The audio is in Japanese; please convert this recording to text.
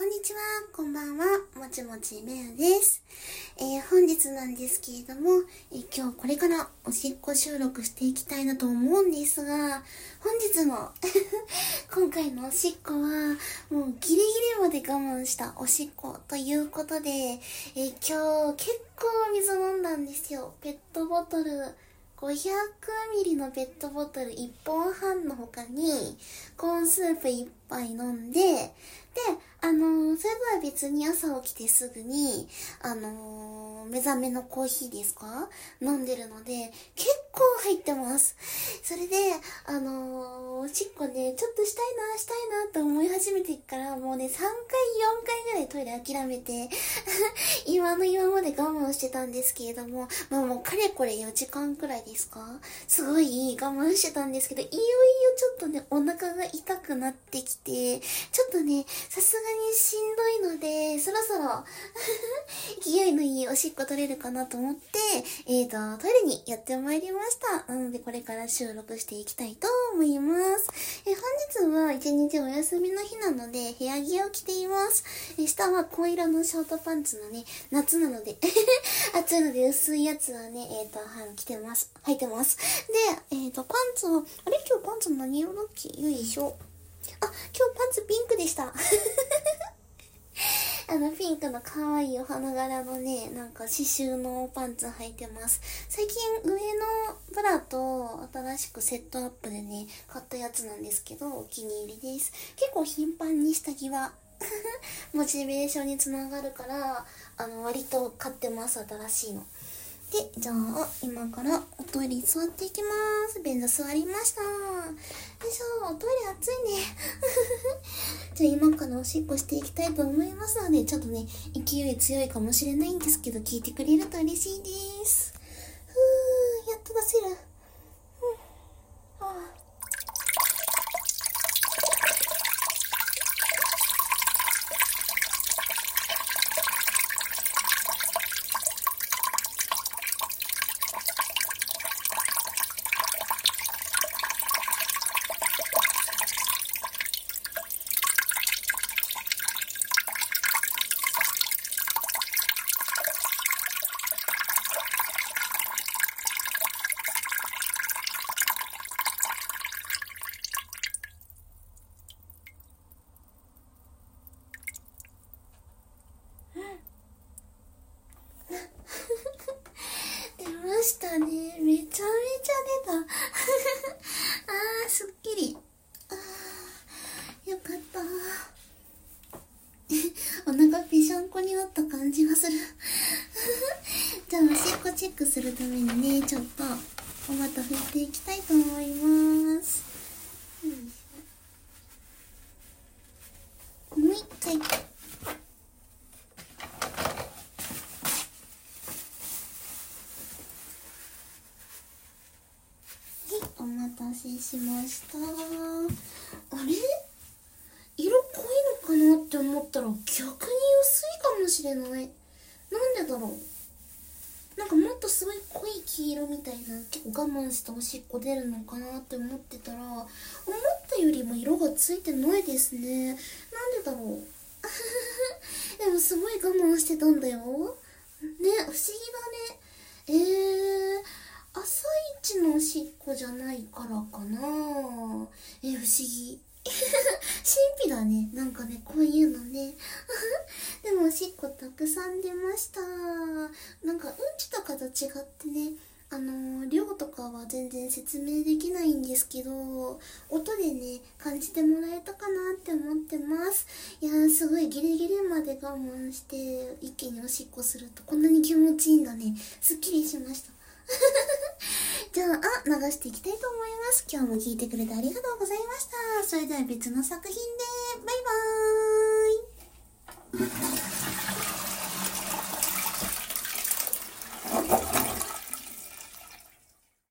んにちは、こんばんは、もちもちめうです。本日なんですけれども、今日これからおしっこ収録していきたいなと思うんですが、本日の今回のおしっこは、もうギリギリまで我慢したおしっこということで、今日結構水飲んだんですよ。ペットボトル、500ミリのペットボトル1本半の他に、コーンスープ1杯飲んで、それとは別に朝起きてすぐに、目覚めのコーヒーですか飲んでるので、結構入ってます。それで、おしっこね、ちょっとしたいなと思い始めてからもうね、3回、4回ぐらいトイレ諦めて、今まで我慢してたんですけれども、もうかれこれ4時間くらいですか？すごい我慢してたんですけど、いよいよちょっとね、お腹が痛くなってきて、ちょっとね、さすがにしんどいので、そろそろ勢いのいいおしっこ取れるかなと思って、トイレにやってまいりました。なので、これから収録していきたいと思います。本日は一日お休みの日なので、部屋着を着ています。下は紺色のショートパンツのね、夏なので、暑いので薄いやつはね、着てます。履いてます。で、パンツは、あれ今日パンツ何色だっけ？よいしょ。あ、今日パンツピンクでした。ピンクの可愛いお花柄のね、なんか刺繍のパンツ履いてます。最近上のブラと新しくセットアップでね、買ったやつなんですけど、お気に入りです。結構頻繁に下着は、モチベーションにつながるから、割と買ってます、新しいの。で、じゃあ、今からおトイレに座っていきます。便座座りました。よいしょ、トイレ暑いね。じゃあ今からおしっこしていきたいと思いますので、ちょっとね、勢い強いかもしれないんですけど、聞いてくれると嬉しいです。やっと出せる。出ましたね。めちゃめちゃ出た。すっきり。よかった。お腹ぺしゃんこになった感じがする。じゃあ、おしっこチェックするためにね、ちょっと、お股拭いていきたいと思います。もう一回。お待たせしました。あれ？色濃いのかなって思ったら逆に薄いかもしれない。なんでだろう。なんかもっとすごい濃い黄色みたいな、結構我慢しておしっこ出るのかなって思ってたら、思ったよりも色がついてないですね。なんでだろう。でもすごい我慢してたんだよ。ね、不思議だね。朝一のおしっこじゃないからかな。不思議。神秘だね。なんかね、こういうのね。でもおしっこたくさん出ました。なんかうんちとかと違ってね、量とかは全然説明できないんですけど、音でね、感じてもらえたかなって思ってます。いやー、すごいギリギリまで我慢して、一気におしっこするとこんなに気持ちいいんだね。すっきりしました。じゃあ、流していきたいと思います。今日も聞いてくれてありがとうございました。それでは別の作品で、バイバーイ。